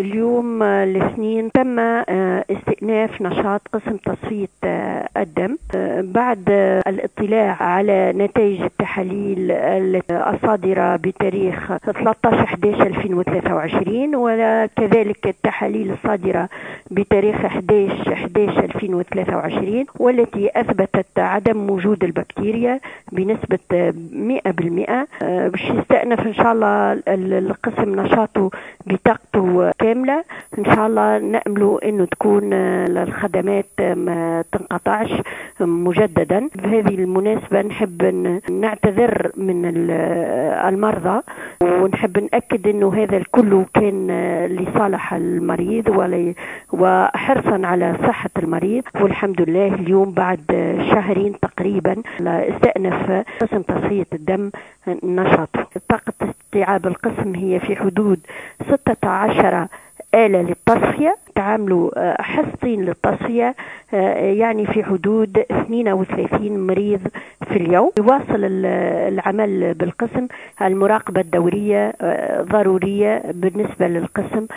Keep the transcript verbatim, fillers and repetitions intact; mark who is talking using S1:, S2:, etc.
S1: اليوم الاثنين تم استئناف نشاط قسم تصفية الدم بعد الاطلاع على نتائج التحاليل الصادرة بتاريخ ثلاثة عشر أحد عشر ألفين وثلاثة وعشرين، وكذلك التحاليل الصادرة بتاريخ أحد عشر أحد عشر ألفين وثلاثة وعشرين، والتي أثبتت عدم وجود البكتيريا بنسبة مئة بالمئة. باش يستأنف إن شاء الله القسم نشاطه بطاقته كاملة. إن شاء الله نأملوا إنه تكون الخدمات ما تنقطعش مجددا. بهذه المناسبة نحب نعتذر من المرضى، ونحب نأكد إنه هذا الكل كان لصالح المريض وحرصا على صحة المريض. والحمد لله اليوم بعد شهرين تقريبا استأنف قسم تصفية الدم نشاطه. طاقة استيعاب القسم هي في حدود ستة عشر آلة للتصفية، تعاملوا حصتين للتصفية، يعني في حدود اثنين وثلاثين مريض في اليوم. يواصل العمل بالقسم، المراقبة الدورية ضرورية بالنسبة للقسم.